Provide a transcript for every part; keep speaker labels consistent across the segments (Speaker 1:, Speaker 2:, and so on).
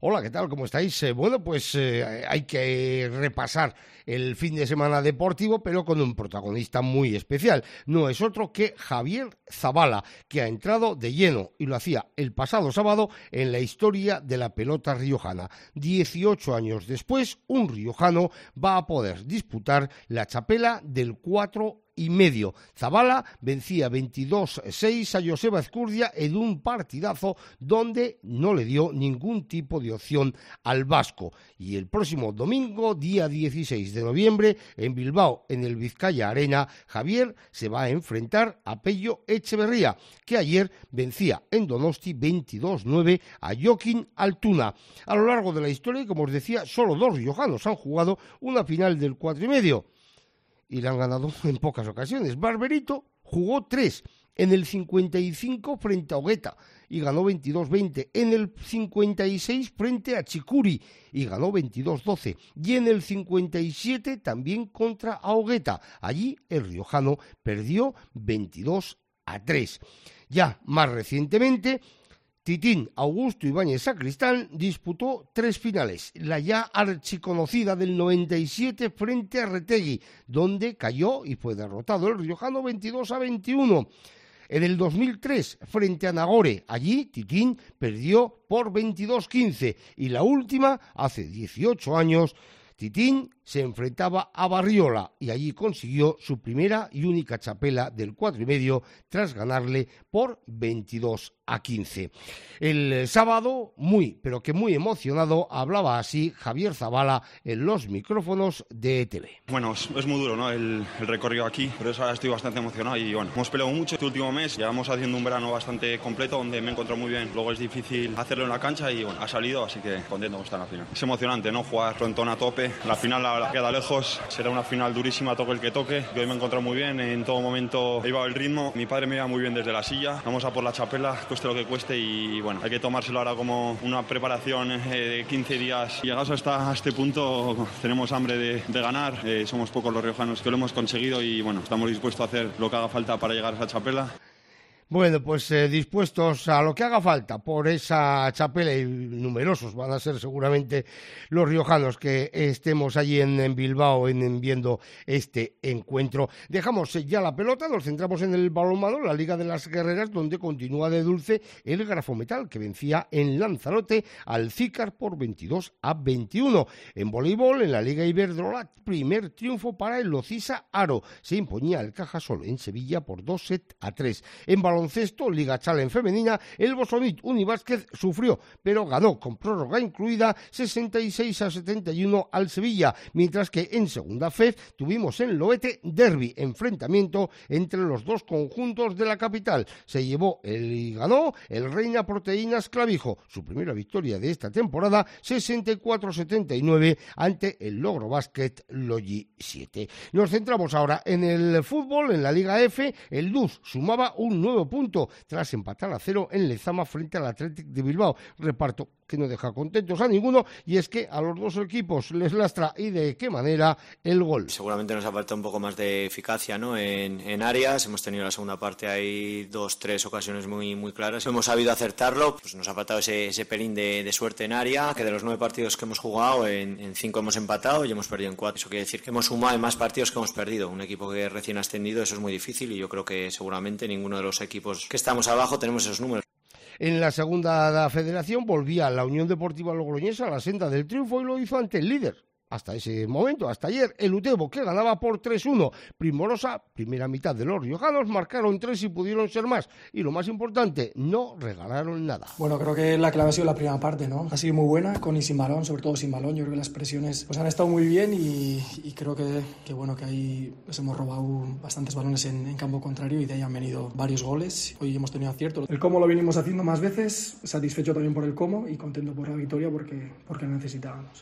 Speaker 1: Hola, ¿qué tal? ¿Cómo estáis? Bueno, pues hay que repasar el fin de semana deportivo, pero con un protagonista muy especial. No es otro que Javier Zabala, que ha entrado de lleno, y lo hacía el pasado sábado, en la historia de la pelota riojana. 18 años después, un riojano va a poder disputar la txapela del 4 y medio. Zabala vencía 22-6 a Joseba Ezcurdia en un partidazo donde no le dio ningún tipo de opción al vasco. Y el próximo domingo, día 16 de noviembre, en Bilbao, en el Vizcaya Arena, Javier se va a enfrentar a Pello Echeverría, que ayer vencía en Donosti 22-9 a Joaquín Altuna. A lo largo de la historia, como os decía, solo dos riojanos han jugado una final del 4 y medio. Y la han ganado en pocas ocasiones. Barberito jugó 3 en el 55 frente a Hogueta y ganó 22-20, en el 56 frente a Chicuri y ganó 22-12, y en el 57 también contra Hogueta. Allí el riojano perdió 22-3. Ya más recientemente, Titín Augusto Ibáñez Sacristán disputó 3 finales, la ya archiconocida del 97 frente a Retegui, donde cayó y fue derrotado el riojano 22-21. En el 2003, frente a Nagore, allí Titín perdió por 22-15, y la última, hace 18 años, Titín se enfrentaba a Barriola y allí consiguió su primera y única txapela del 4 y medio tras ganarle por 22-15. El sábado, pero muy emocionado, hablaba así Javier Zabala en los micrófonos de ETV.
Speaker 2: Bueno, es muy duro, ¿no? El recorrido aquí, por eso ahora estoy bastante emocionado y bueno, hemos peleado mucho este último mes, llevamos haciendo un verano bastante completo donde me he encontrado muy bien, luego es difícil hacerlo en la cancha y bueno, ha salido, así que contento con estar en la final. Es emocionante, ¿no? Jugar frontón a tope, la final la queda lejos, será una final durísima, toque el que toque, yo hoy me he encontrado muy bien, en todo momento he llevado el ritmo, mi padre me iba muy bien desde la silla, vamos a por la txapela, cueste lo que cueste y bueno, hay que tomárselo ahora como una preparación de 15 días. Llegados hasta este punto tenemos hambre de ganar, somos pocos los riojanos que lo hemos conseguido y bueno, estamos dispuestos a hacer lo que haga falta para llegar a esa txapela.
Speaker 1: Bueno, pues dispuestos a lo que haga falta por esa txapela, y numerosos van a ser seguramente los riojanos que estemos allí en Bilbao viendo este encuentro. Dejamos ya la pelota, nos centramos en el balonmano, la Liga de las Guerreras, donde continúa de dulce el Grafometal, que vencía en Lanzarote al Cícar por 22-21. En voleibol, en la Liga Iberdrola, primer triunfo para el Locisa Aro. Se imponía el Cajasol en Sevilla por 2-3. En baloncesto, Liga Challenge femenina, el Bosonit Unibásquet sufrió, pero ganó con prórroga incluida 66-71 al Sevilla, mientras que en segunda FEF tuvimos en Loete derbi, enfrentamiento entre los dos conjuntos de la capital. Se llevó y ganó el Reina Proteínas Clavijo, su primera victoria de esta temporada, 64-79 ante el Logro Básquet Logi 7. Nos centramos ahora en el fútbol, en la Liga F. El DUS sumaba un nuevo punto tras empatar a 0 en Lezama frente al Athletic de Bilbao. Reparto que no deja contentos a ninguno, y es que a los dos equipos les lastra, y de qué manera, el gol.
Speaker 3: Seguramente nos ha faltado un poco más de eficacia, ¿no? en áreas. Hemos tenido en la segunda parte ahí 2-3 ocasiones muy claras. Hemos sabido acertarlo, pues nos ha faltado ese pelín de suerte en área, que de los 9 partidos que hemos jugado, en 5 hemos empatado y hemos perdido en 4. Eso quiere decir que hemos sumado en más partidos que hemos perdido. Un equipo que recién ascendido, eso es muy difícil, y yo creo que seguramente ninguno de los equipos que estamos abajo tenemos esos números.
Speaker 1: En la segunda federación volvía la Unión Deportiva Logroñesa a la senda del triunfo y lo hizo ante el líder. Hasta ese momento, hasta ayer, el Utebo, que ganaba por 3-1. Primorosa, primera mitad de los riojanos, marcaron 3 y pudieron ser más. Y lo más importante, no regalaron nada.
Speaker 4: Bueno, creo que la clave ha sido la primera parte, ¿no? Ha sido muy buena, con y sin balón, sobre todo sin balón. Yo creo que las presiones pues han estado muy bien y creo que bueno, que ahí nos hemos robado bastantes balones en campo contrario y de ahí han venido varios goles. Hoy hemos tenido acierto. El cómo lo venimos haciendo más veces, satisfecho también por el cómo y contento por la victoria porque la necesitábamos.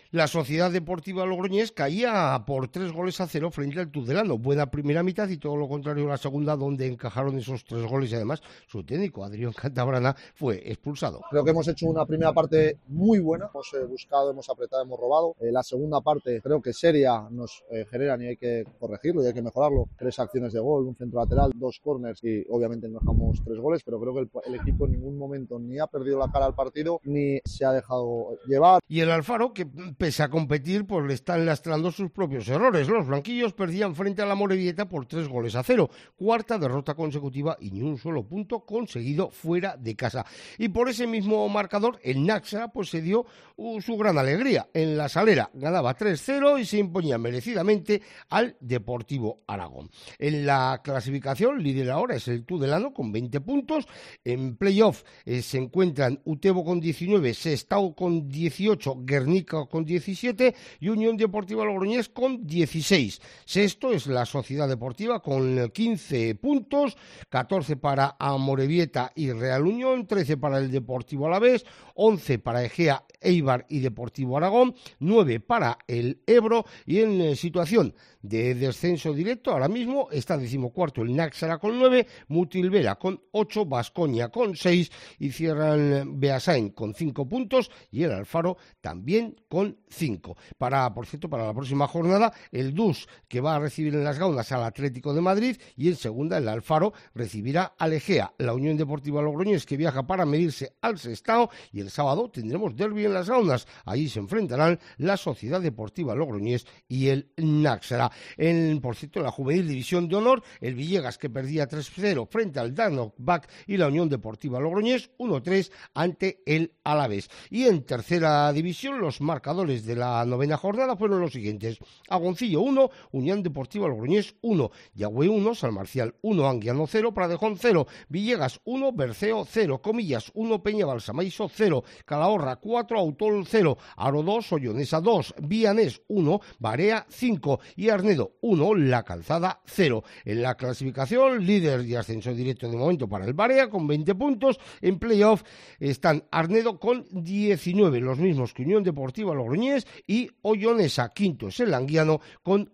Speaker 1: La Sociedad Deportiva Logroñés caía por 3-0 frente al Tudelano. Buena primera mitad y todo lo contrario la segunda, donde encajaron esos 3 goles y además su técnico, Adrián Cantabrana, fue expulsado.
Speaker 5: Creo que hemos hecho una primera parte muy buena, hemos buscado, hemos apretado, hemos robado. La segunda parte creo que seria nos generan y hay que corregirlo y hay que mejorarlo. 3 acciones de gol, un centro lateral, 2 corners y obviamente encajamos 3 goles, pero creo que el equipo en ningún momento ni ha perdido la cara al partido ni se ha dejado llevar.
Speaker 1: Y el Alfaro, que pese a competir, pues le están lastrando sus propios errores. Los blanquillos perdían frente a la Amorebieta por 3-0. Cuarta derrota consecutiva y ni un solo punto conseguido fuera de casa. Y por ese mismo marcador, el Náxara pues se dio su gran alegría. En la Salera ganaba 3-0 y se imponía merecidamente al Deportivo Aragón. En la clasificación, líder ahora es el Tudelano con 20 puntos. En playoff se encuentran Utebo con 19, Sestao con 18, Guernica con 17 y Unión Deportiva Logroñés con 16. Sexto es la Sociedad Deportiva con 15 puntos, 14 para Amorebieta y Real Unión, 13 para el Deportivo Alavés, 11 para Egea, Eibar y Deportivo Aragón, 9 para el Ebro y en situación de descenso directo ahora mismo está 14º el Náxara con 9, Mutilvera con 8, Baskonia con 6 y cierran Beasain con 5 puntos y el Alfaro también con 5. Por cierto, para la próxima jornada el DUS, que va a recibir en las Gaunas al Atlético de Madrid, y en segunda el Alfaro recibirá al Egea. La Unión Deportiva Logroñés, que viaja para medirse al Sestao, y el sábado tendremos derbi en las Gaunas. Allí se enfrentarán la Sociedad Deportiva Logroñés y el Náxara. Por cierto, en la Juvenil División de Honor, el Villegas, que perdía 3-0 frente al Danok-Bac, y la Unión Deportiva Logroñés 1-3 ante el Alavés. Y en tercera división, los marcadores de la novena jornada fueron los siguientes: Agoncillo 1, Unión Deportiva Logroñés 1, Yagüe 1, San Marcial 1, Anguiano 0, Pradejón 0, Villegas 1, Berceo 0, Comillas 1, Peña Balsamaiso 0, Calahorra 4, Autol 0, Aro 2, Ollonesa 2, Vianés 1, Barea 5 y Arnedo 1, La Calzada 0. En la clasificación, líder y ascenso directo de momento para el Barea con 20 puntos. En playoff están Arnedo con 19, los mismos que Unión Deportiva Logroñés, y Ollonesa. Quinto es el Anguiano con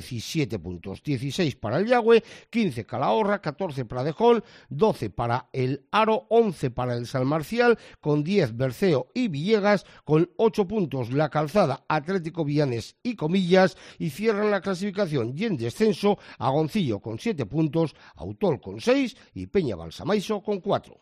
Speaker 1: 17 puntos. 16 para el Yagüe, 15 Calahorra, 14 Pradejón, 12 para el Aro, 11 para el San Marcial, con 10 Berceo y Villegas, con 8 puntos La Calzada, Atlético Vianés y Comillas, y cierran la clasificación y en descenso Agoncillo con 7 puntos, Autol con 6 y Peña Balsamaiso con 4.